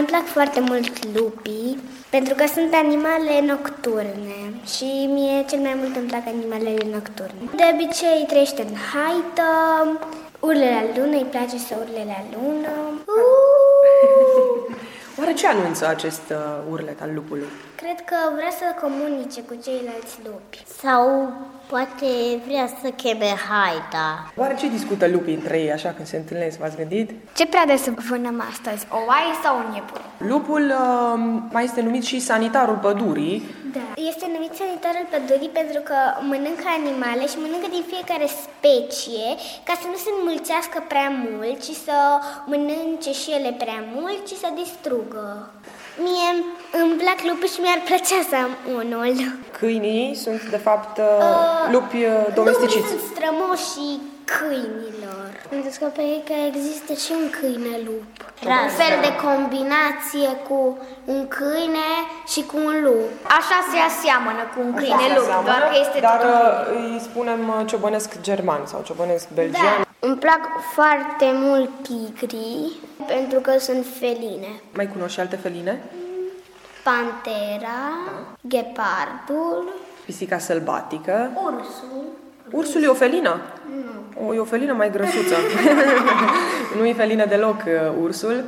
îmi plac foarte mult lupii, pentru că sunt animale nocturne și mie cel mai mult îmi plac animalele nocturne. De obicei trăiește în haită, urle la lună, îi place să urle la lună. Oare ce anunță acest urlet al lupului? Cred că vrea să comunice cu ceilalți lupi. Sau poate vrea să cheme haita. Oare ce discută lupii între ei așa când se întâlnesc, v-ați gândit? Ce prea să vânăm astăzi, o oaie sau un iepure? Lupul mai este numit și sanitarul pădurii. Da. Este numit sanitarul pădurii pentru că mănâncă animale și mănâncă din fiecare specie ca să nu se înmulțească prea mult, ci să mănânce și ele prea mult, ci să distrugă. Mie îmi plac lupii și mi-ar plăcea să am unul. Câinii sunt, de fapt, lupi domesticiți. Lupii sunt strămoșii câinilor. Am descoperit că există și un câine lup. Un fel de combinație cu un câine și cu un lup. Așa se aseamănă cu un câine lup, doar că este dar tot îi spunem ciobănesc german sau ciobănesc belgian. Da. Îmi plac foarte mult tigrii, pentru că sunt feline. Mai cunoști și alte feline? Pantera, ghepardul, Pisica sălbatică. ursul. Ursul e o felină? Nu. E o felină mai grăsuță. Nu e felină deloc ursul.